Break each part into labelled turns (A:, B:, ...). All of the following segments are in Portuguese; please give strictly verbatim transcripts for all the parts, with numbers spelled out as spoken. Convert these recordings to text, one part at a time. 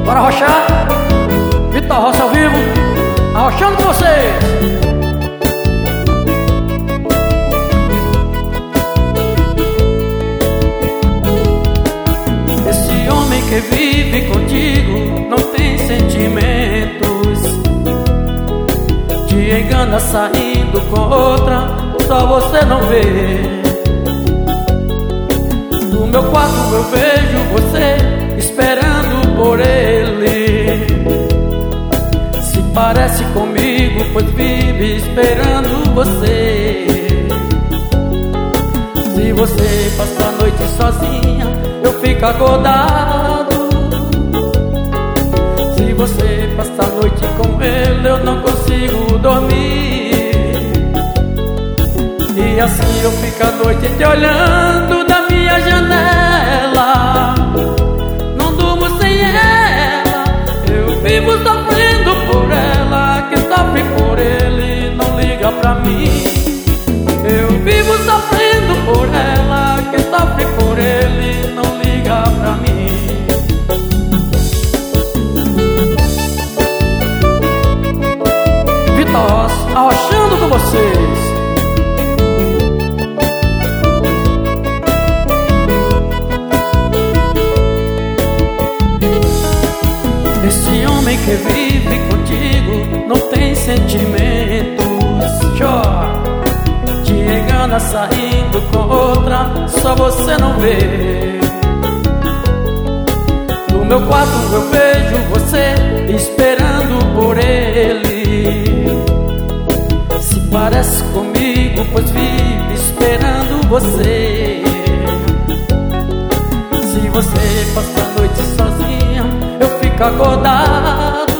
A: Bora arrochar. Vitor Roça ao vivo, arrochando com vocês. Esse homem que vive contigo não tem sentimentos, te engana saindo com outra, só você não vê. No meu quarto eu vejo você esperando por ele. Se parece comigo, pois vive esperando você. Se você passa a noite sozinha, eu fico acordado. Se você passa a noite com ele, eu não consigo dormir. E assim eu fico a noite te olhando da minha janela. Não durmo sem ela, eu vivo sofrendo por ela. Quem sofre por ele não liga pra mim. Eu vivo sofrendo por ela. Quem sofre por ele não liga pra mim. Vitor Roça, arrochando com vocês. Esse homem que vive contigo não tem sentimentos, chora, te engana saindo com outra, só você não vê. No meu quarto eu vejo você esperando por ele. Se parece comigo, pois vive esperando você. Se você passa a noite sozinha, eu fico acordado.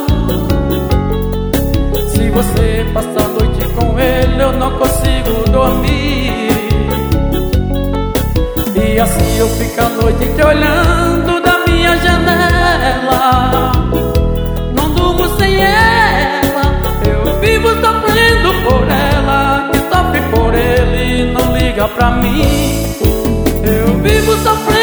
A: Se você passa a noite com ele, eu não consigo dormir. E assim eu fico a noite te olhando da minha janela. Não durmo sem ela, eu vivo sofrendo por ela. Quem sofre por ele não liga pra mim. Eu vivo sofrendo